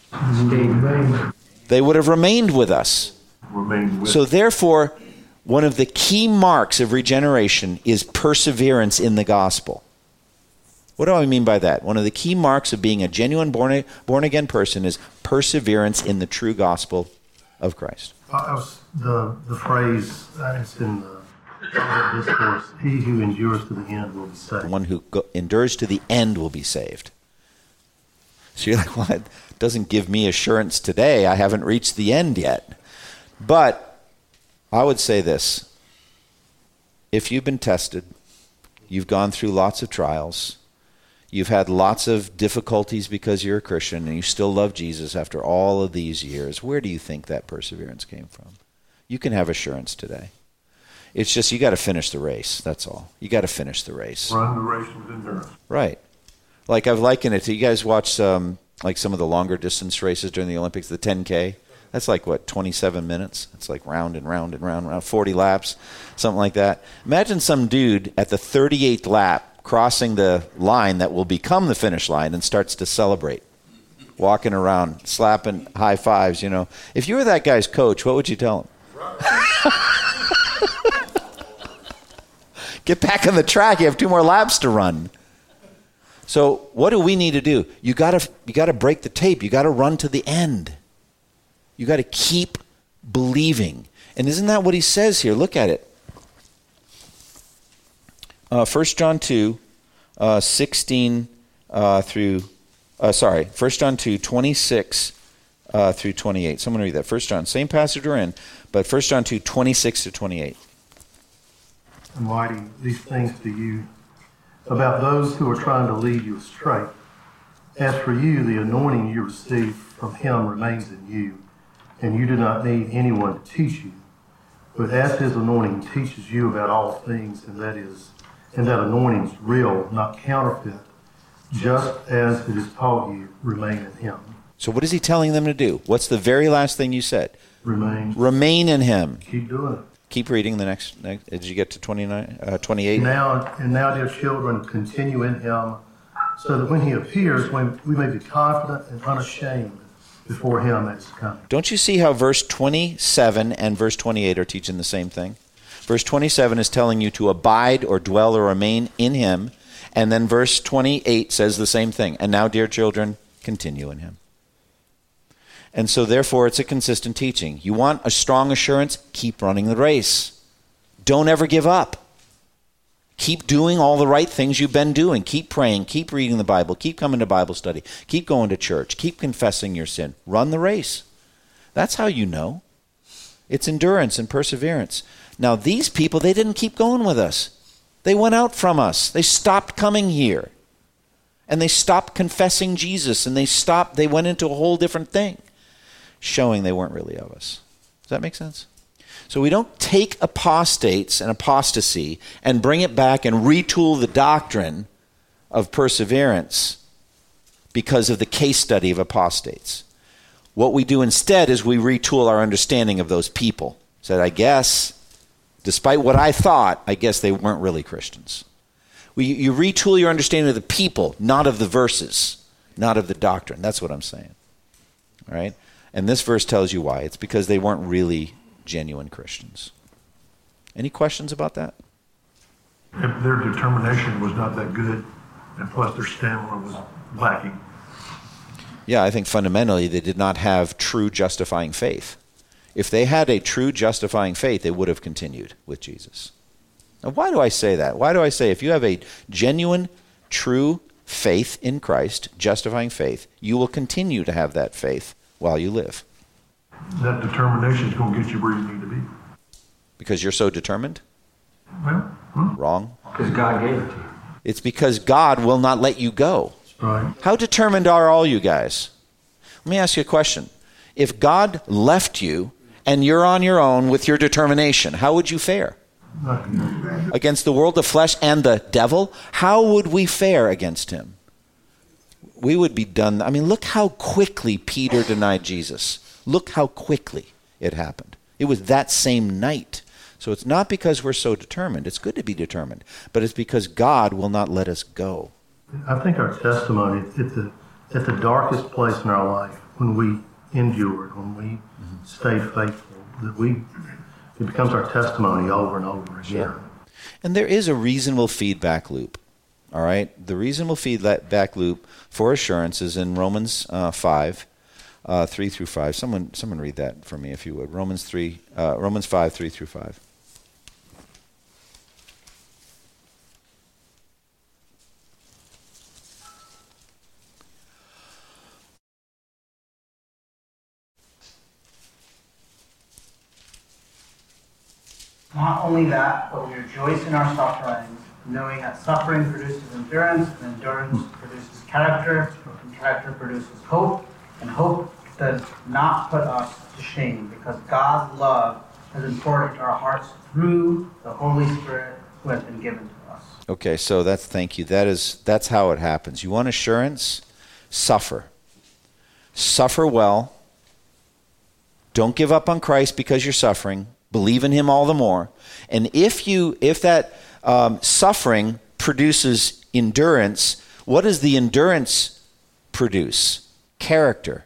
They would have remained with us. So therefore, one of the key marks of regeneration is perseverance in the gospel. What do I mean by that? One of the key marks of being a genuine born-again person is perseverance in the true gospel of Christ. The phrase, it's in the discourse, he who endures to the end will be saved. The one who endures to the end will be saved. So you're like, well, it doesn't give me assurance today. I haven't reached the end yet. But I would say this. If you've been tested, you've gone through lots of trials, you've had lots of difficulties because you're a Christian and you still love Jesus after all of these years, where do you think that perseverance came from? You can have assurance today. It's just you got to finish the race, that's all. You got to finish the race. Run the race with endurance. Right. Like I've likened it to, you guys watch like some of the longer distance races during the Olympics, the 10K. That's like, 27 minutes? It's like round and round and round and round, 40 laps, something like that. Imagine some dude at the 38th lap crossing the line that will become the finish line and starts to celebrate, walking around, slapping high fives, you know. If you were that guy's coach, what would you tell him? Get back on the track. You have 2 more laps to run. So what do we need to do? You got to break the tape. You got to run to the end. You got to keep believing. And isn't that what he says here? Look at it. 1 John 2, 16 through, 1 John 2, 26 through 28. Someone read that. 1 John, same passage we're in, but 1 John 2, 26 to 28. I'm writing these things to you about those who are trying to lead you astray. As for you, the anointing you received from him remains in you, and you do not need anyone to teach you. But as his anointing teaches you about all things, and that anointing is real, not counterfeit, just as it is taught you, remain in him. So what is he telling them to do? What's the very last thing you said? Remain. Remain in him. Keep doing it. Keep reading the next. Did you get to 28? Now, dear children, continue in him, so that when he appears, we may be confident and unashamed before him that is coming. Don't you see how verse 27 and verse 28 are teaching the same thing? Verse 27 is telling you to abide or dwell or remain in him, and then verse 28 says the same thing. And now, dear children, continue in him. And so therefore, it's a consistent teaching. You want a strong assurance? Keep running the race. Don't ever give up. Keep doing all the right things you've been doing. Keep praying. Keep reading the Bible. Keep coming to Bible study. Keep going to church. Keep confessing your sin. Run the race. That's how you know. It's endurance and perseverance. Now, these people, they didn't keep going with us. They went out from us. They stopped coming here. And they stopped confessing Jesus, and they went into a whole different thing, showing they weren't really of us. Does that make sense? So we don't take apostates and apostasy and bring it back and retool the doctrine of perseverance because of the case study of apostates. What we do instead is we retool our understanding of those people. Said, I guess, despite what I thought, I guess they weren't really Christians. You retool your understanding of the people, not of the verses, not of the doctrine. That's what I'm saying. All right? And this verse tells you why. It's because they weren't really genuine Christians. Any questions about that? If their determination was not that good, and plus their stamina was lacking. Yeah, I think fundamentally they did not have true justifying faith. If they had a true justifying faith, they would have continued with Jesus. Now, why do I say that? Why do I say if you have a genuine, true faith in Christ, justifying faith, you will continue to have that faith while you live? That determination is going to get you where you need to be. Because you're so determined? Well, Wrong. Because God gave it to you. It's because God will not let you go. Right. How determined are all you guys? Let me ask you a question. If God left you and you're on your own with your determination, how would you fare? Against the world, the flesh, and the devil? How would we fare against him? We would be done. I mean, look how quickly Peter denied Jesus. Look how quickly it happened. It was that same night. So it's not because we're so determined. It's good to be determined. But it's because God will not let us go. I think our testimony at the darkest place in our life, when we endured, when we stayed faithful, it becomes our testimony over and over again. Sure. And there is a reasonable feedback loop. All right? The reasonable feedback loop for assurance is in Romans 5, 3 through 5. Someone read that for me, if you would. Romans 5, 3 through 5. Not only that, but we rejoice in our sufferings, knowing that suffering produces endurance, and endurance produces character, and character produces hope, and hope does not put us to shame, because God's love has been poured into our hearts through the Holy Spirit who has been given to us. Okay, so thank you. That's how it happens. You want assurance? Suffer. Suffer well. Don't give up on Christ because you're suffering. Believe in him all the more. And if that suffering produces endurance, what does the endurance produce? Character.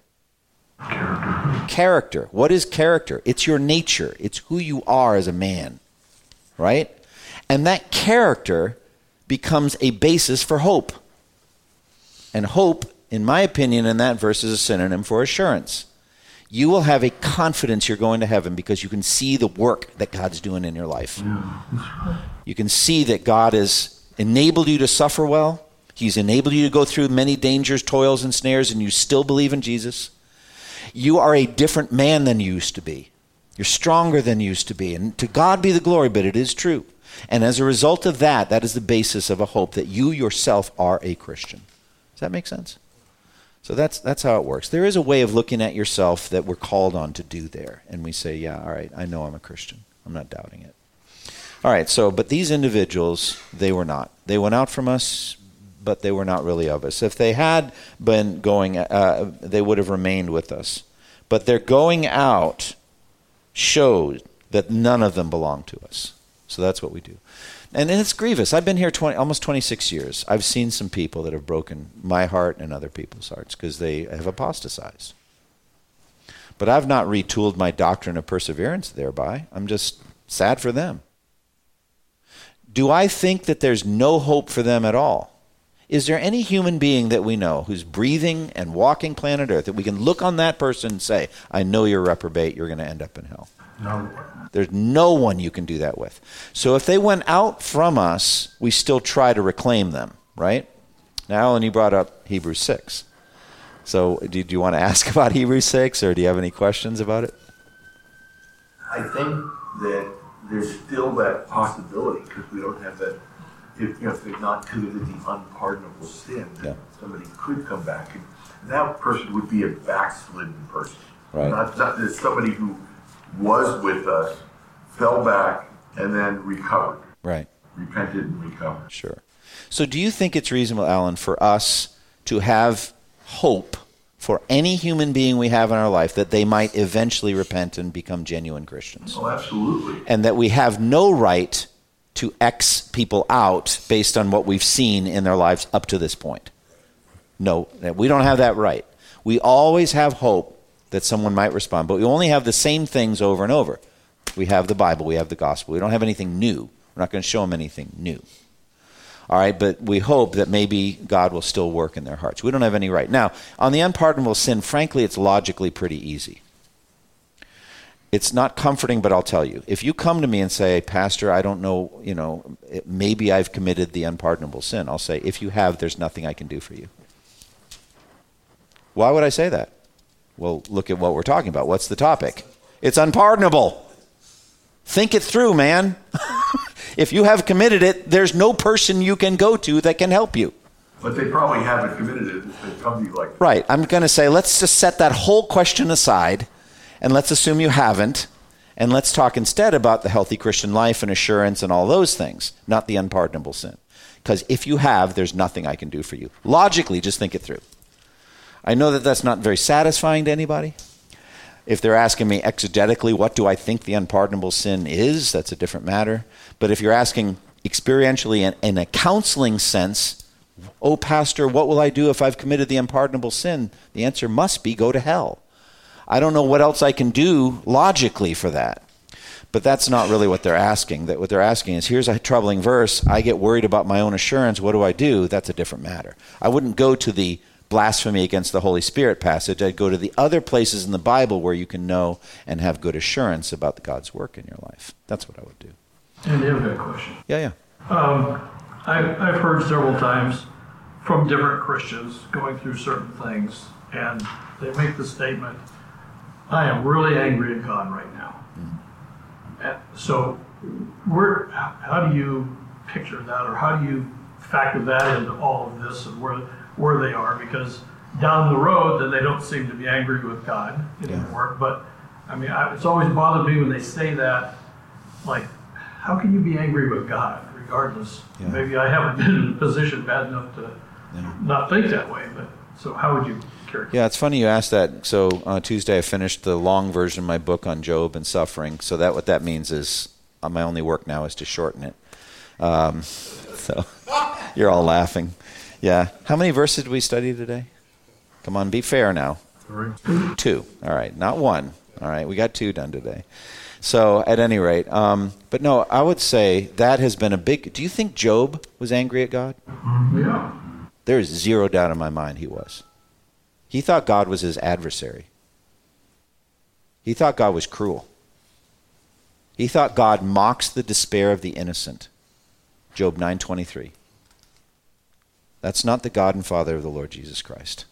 Character. What is character? It's your nature. It's who you are as a man. Right? And that character becomes a basis for hope. And hope, in my opinion, in that verse is a synonym for assurance. You will have a confidence you're going to heaven because you can see the work that God's doing in your life. You can see that God has enabled you to suffer well. He's enabled you to go through many dangers, toils, and snares, and you still believe in Jesus. You are a different man than you used to be. You're stronger than you used to be. And to God be the glory, but it is true. And as a result of that is the basis of a hope that you yourself are a Christian. Does that make sense? So that's how it works. There is a way of looking at yourself that we're called on to do there. And we say, yeah, all right, I know I'm a Christian. I'm not doubting it. All right, but these individuals, they were not. They went out from us, but they were not really of us. If they had been going, they would have remained with us. But their going out showed that none of them belonged to us. So that's what we do. And it's grievous. I've been here almost 26 years. I've seen some people that have broken my heart and other people's hearts because they have apostatized. But I've not retooled my doctrine of perseverance thereby. I'm just sad for them. Do I think that there's no hope for them at all? Is there any human being that we know who's breathing and walking planet Earth that we can look on that person and say, I know you're a reprobate, you're going to end up in hell? No. There's no one you can do that with. So if they went out from us, we still try to reclaim them, right? Now, Alan, you brought up Hebrews 6. So do you want to ask about Hebrews 6, or do you have any questions about it? I think that there's still that possibility, because we don't have that if they've not committed the unpardonable sin, somebody could come back, and that person would be a backslidden person. Right. Not somebody who was with us, fell back, and then recovered. Right. Repented and recovered. Sure. So do you think it's reasonable, Alan, for us to have hope for any human being we have in our life that they might eventually repent and become genuine Christians? Oh, absolutely. And that we have no right to X people out based on what we've seen in their lives up to this point? No, we don't have that right. We always have hope that someone might respond, but we only have the same things over and over. We have the Bible, we have the gospel. We don't have anything new. We're not going to show them anything new. All right, but we hope that maybe God will still work in their hearts. We don't have any right. Now, on the unpardonable sin, frankly, it's logically pretty easy. It's not comforting, but I'll tell you. If you come to me and say, Pastor, I don't know, maybe I've committed the unpardonable sin, I'll say, if you have, there's nothing I can do for you. Why would I say that? Well, look at what we're talking about. What's the topic? It's unpardonable. Think it through, man. If you have committed it, there's no person you can go to that can help you. But they probably haven't committed it if they come to you like that. Right. I'm going to say, let's just set that whole question aside, and let's assume you haven't, and let's talk instead about the healthy Christian life and assurance and all those things, not the unpardonable sin. Because if you have, there's nothing I can do for you. Logically, just think it through. I know that that's not very satisfying to anybody. If they're asking me exegetically, what do I think the unpardonable sin is, that's a different matter. But if you're asking experientially in a counseling sense, oh, Pastor, what will I do if I've committed the unpardonable sin? The answer must be go to hell. I don't know what else I can do logically for that. But that's not really what they're asking. That what they're asking is, here's a troubling verse. I get worried about my own assurance. What do I do? That's a different matter. I wouldn't go to the blasphemy against the Holy Spirit passage. I'd go to the other places in the Bible where you can know and have good assurance about God's work in your life. That's what I would do. And you have a question. Yeah. I've heard several times from different Christians going through certain things, and they make the statement, I am really angry at God right now. And so how do you picture that, or how do you factor that into all of this and where they are? Because down the road, then they don't seem to be angry with God anymore. But I mean, it's always bothered me when they say that, like, how can you be angry with God regardless? Yeah. Maybe I haven't been in a position bad enough to not think that way, but so how would you characterize? Yeah, it's funny you asked that. So on Tuesday I finished the long version of my book on Job and suffering. So that what that means is my only work now is to shorten it. So you're all laughing. Yeah. How many verses did we study today? Come on, be fair now. 3. 2. All right, not 1. All right, we got 2 done today. So at any rate, but no, I would say that has been a big... Do you think Job was angry at God? Yeah. There's zero doubt in my mind he was. He thought God was his adversary. He thought God was cruel. He thought God mocks the despair of the innocent. Job 9:23. That's not the God and Father of the Lord Jesus Christ.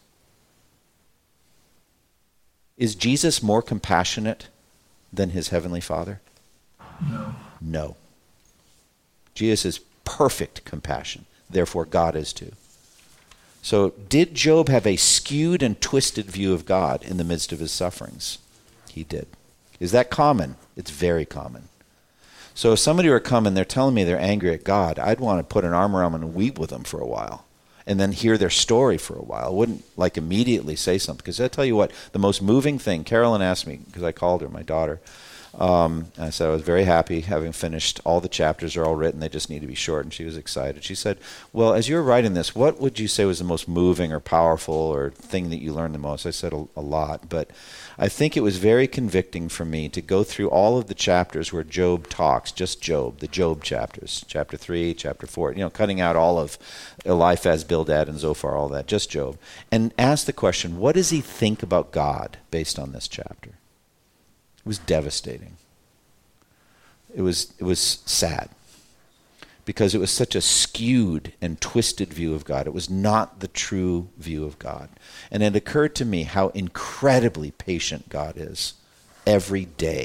Is Jesus more compassionate than his heavenly Father? No. No. Jesus is perfect compassion. Therefore, God is too. So, did Job have a skewed and twisted view of God in the midst of his sufferings? He did. Is that common? It's very common. So, if somebody were coming, they're telling me they're angry at God, I'd want to put an arm around them and weep with them for a while, and then hear their story for a while. I wouldn't immediately say something, because I tell you what, the most moving thing, Carolyn asked me, because I called her, my daughter, I said I was very happy having finished. All the chapters are all written. They just need to be short. And she was excited. She said, well, as you were writing this, what would you say was the most moving or powerful or thing that you learned the most? I said a lot. But I think it was very convicting for me to go through all of the chapters where Job talks, just Job, the Job chapters, chapter 3, chapter 4, cutting out all of Eliphaz, Bildad, and Zophar, all that, just Job, and ask the question, what does he think about God based on this chapter? It was devastating. It was sad, because it was such a skewed and twisted view of God. It was not the true view of God. And it occurred to me how incredibly patient God is every day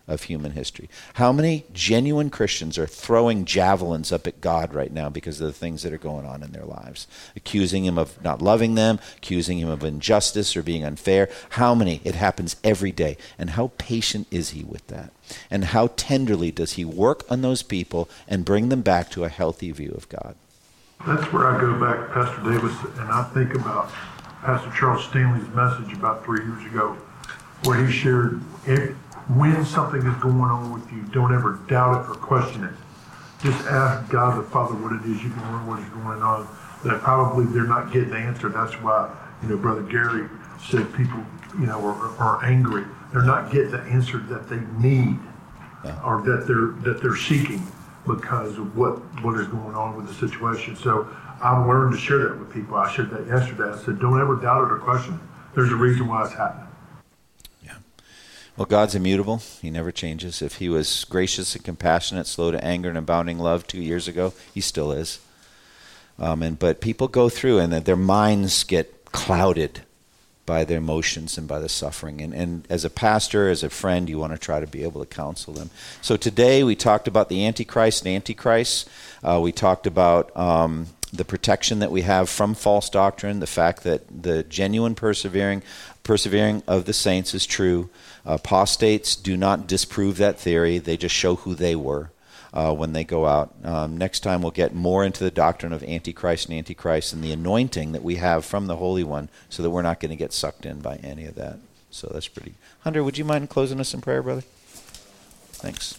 of human history. How many genuine Christians are throwing javelins up at God right now because of the things that are going on in their lives? Accusing him of not loving them, accusing him of injustice or being unfair. How many? It happens every day. And how patient is he with that? And how tenderly does he work on those people and bring them back to a healthy view of God? That's where I go back, Pastor Davis, and I think about Pastor Charles Stanley's message about 3 years ago, where he shared, when something is going on with you, don't ever doubt it or question it. Just ask God the Father what it is. You can learn what is going on. That probably they're not getting the answer. That's why, Brother Gary said people, are angry. They're not getting the answer that they need, or that they're seeking, because of what is going on with the situation. So I've learned to share that with people. I shared that yesterday. I said, don't ever doubt it or question it. There's a reason why it's happening. Yeah. Well, God's immutable. He never changes. If he was gracious and compassionate, slow to anger and abounding love 2 years ago, he still is. But people go through and their minds get clouded by their emotions and by the suffering. And as a pastor, as a friend, you want to try to be able to counsel them. So today we talked about the Antichrist and Antichrist. We talked about the protection that we have from false doctrine, the fact that the genuine persevering of the saints is true. Apostates do not disprove that theory. They just show who they were when they go out. Next time we'll get more into the doctrine of Antichrist and Antichrist and the anointing that we have from the Holy One so that we're not going to get sucked in by any of that. So that's pretty. Hunter, would you mind closing us in prayer, brother? Thanks.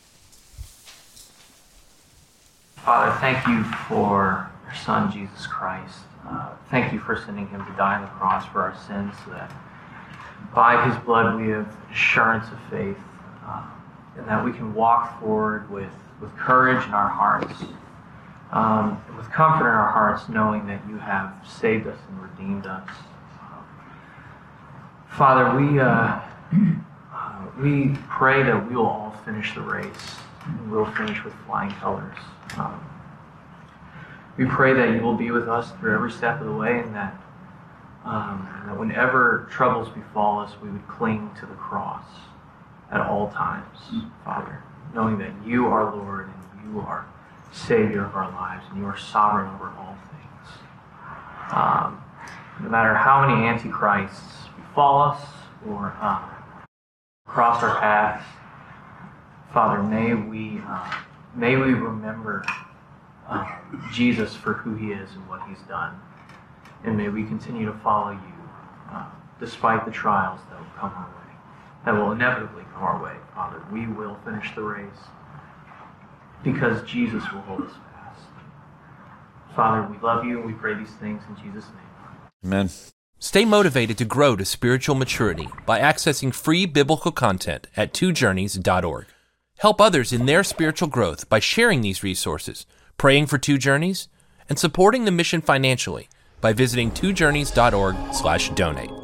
Father, thank you for your Son, Jesus Christ. Thank you for sending him to die on the cross for our sins, so that by his blood we have assurance of faith, and that we can walk forward with courage in our hearts, with comfort in our hearts, knowing that you have saved us and redeemed us. Father, we pray that we will all finish the race, and we'll finish with flying colors. We pray that you will be with us through every step of the way, and that whenever troubles befall us, we would cling to the cross at all times, Father, knowing that you are Lord and you are Savior of our lives and you are sovereign over all things. No matter how many antichrists befall us or cross our paths, Father, may we remember Jesus for who he is and what he's done, and may we continue to follow you despite the trials that will come our way. That will inevitably come our way, Father. We will finish the race because Jesus will hold us fast. Father, we love you and we pray these things in Jesus' name. Amen. Stay motivated to grow to spiritual maturity by accessing free biblical content at twojourneys.org. Help others in their spiritual growth by sharing these resources, praying for Two Journeys, and supporting the mission financially by visiting twojourneys.org/donate.